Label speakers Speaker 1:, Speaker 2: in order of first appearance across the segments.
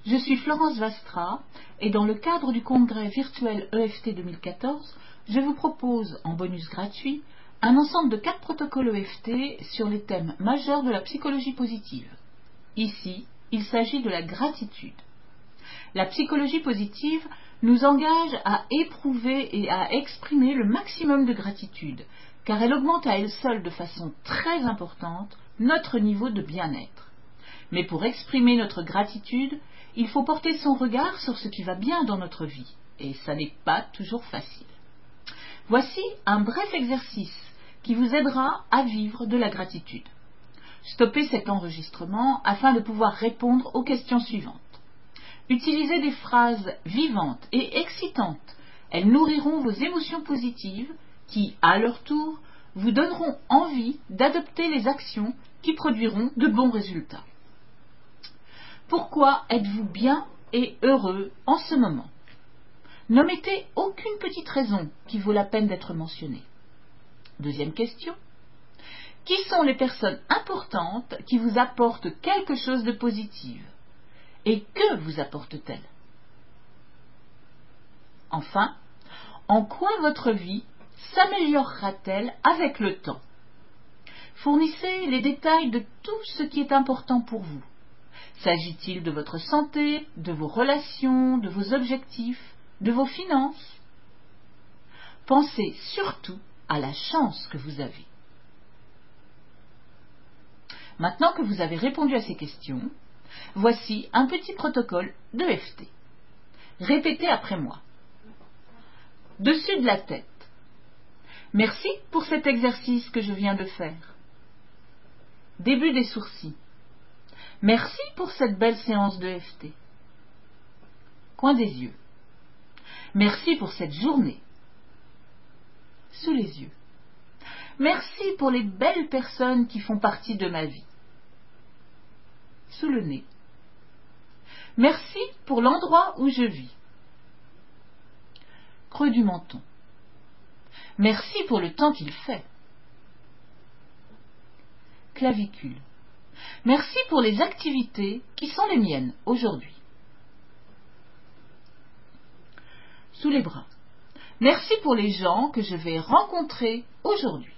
Speaker 1: Je suis Florence Vastra et dans le cadre du congrès virtuel EFT 2014, je vous propose en bonus gratuit un ensemble de 4 protocoles EFT sur les thèmes majeurs de la psychologie positive. Ici, il s'agit de la gratitude. La psychologie positive nous engage à éprouver et à exprimer le maximum de gratitude, car elle augmente à elle seule de façon très importante notre niveau de bien-être. Mais pour exprimer notre gratitude, il faut porter son regard sur ce qui va bien dans notre vie, et ça n'est pas toujours facile. Voici un bref exercice qui vous aidera à vivre de la gratitude. Stoppez cet enregistrement afin de pouvoir répondre aux questions suivantes. Utilisez des phrases vivantes et excitantes. Elles nourriront vos émotions positives qui, à leur tour, vous donneront envie d'adopter les actions qui produiront de bons résultats. Pourquoi êtes-vous bien et heureux en ce moment? N'omettez aucune petite raison qui vaut la peine d'être mentionnée. Deuxième question. Qui sont les personnes importantes qui vous apportent quelque chose de positif? Et que vous apporte-t-elle? Enfin, en quoi votre vie s'améliorera-t-elle avec le temps? Fournissez les détails de tout ce qui est important pour vous. S'agit-il de votre santé, de vos relations, de vos objectifs, de vos finances? Pensez surtout à la chance que vous avez. Maintenant que vous avez répondu à ces questions, voici un petit protocole d'EFT. Répétez après moi. Dessus de la tête. Merci pour cet exercice que je viens de faire. Début des sourcils. Merci pour cette belle séance d'EFT. Coin des yeux. Merci pour cette journée. Sous les yeux. Merci pour les belles personnes qui font partie de ma vie. Sous le nez. Merci pour l'endroit où je vis. Creux du menton. Merci pour le temps qu'il fait. Clavicule. Merci pour les activités qui sont les miennes aujourd'hui. Sous les bras. Merci pour les gens que je vais rencontrer aujourd'hui.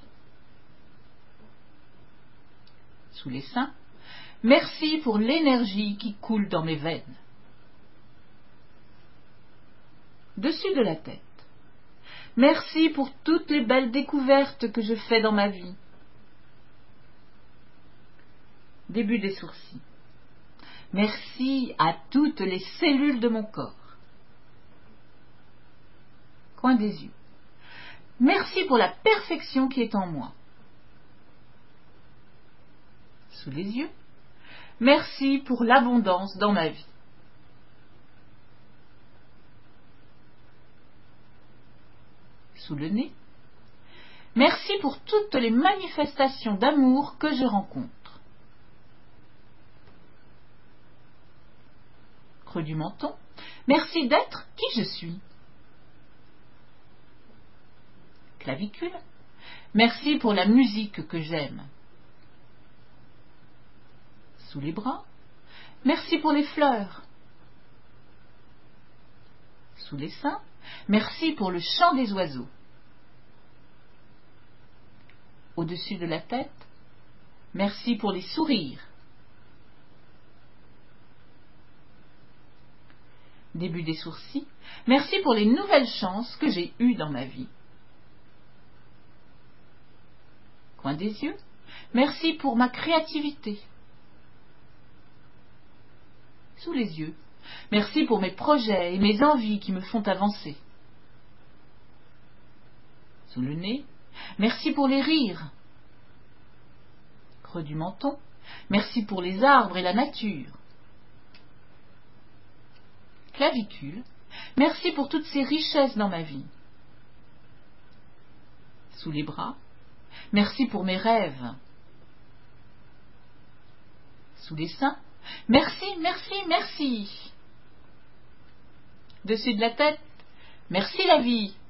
Speaker 1: Sous les seins. Merci pour l'énergie qui coule dans mes veines. Dessus de la tête. Merci pour toutes les belles découvertes que je fais dans ma vie. Début des sourcils. Merci à toutes les cellules de mon corps. Coin des yeux. Merci pour la perfection qui est en moi. Sous les yeux. Merci pour l'abondance dans ma vie. Sous le nez. Merci pour toutes les manifestations d'amour que je rencontre. Creux du menton. Merci d'être qui je suis. Clavicule. Merci pour la musique que j'aime. Sous les bras. Merci pour les fleurs. Sous les seins. Merci pour le chant des oiseaux. Au-dessus de la tête. Merci pour les sourires. Début des sourcils. Merci pour les nouvelles chances que j'ai eues dans ma vie. Coin des yeux. Merci pour ma créativité. Sous les yeux. Merci pour mes projets et mes envies qui me font avancer. Sous le nez. Merci pour les rires. Creux du menton. Merci pour les arbres et la nature. Clavicule. Merci pour toutes ces richesses dans ma vie. Sous les bras. Merci pour mes rêves. Sous les seins. Merci, merci, merci. Dessus de la tête. Merci la vie.